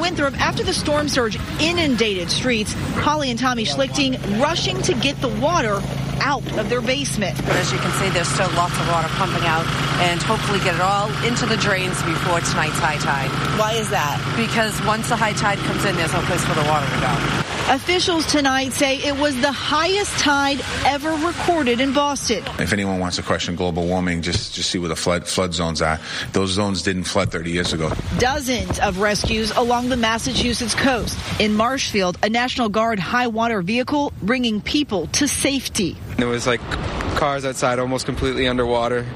Winthrop, after the storm surge inundated streets, Holly and Tommy Schlichting rushing to get the water out of their basement. But as you can see, there's still lots of water pumping out, and hopefully get it all into the drains before tonight's high tide. Why is that? Because once the high tide comes in, there's no place for the water to go. Officials tonight say it was the highest tide ever recorded in Boston. If anyone wants to question global warming, just see where the flood zones are. Those zones didn't flood 30 years ago. Dozens of rescues along the Massachusetts coast. In Marshfield, a National Guard high water vehicle bringing people to safety. There was cars outside almost completely underwater.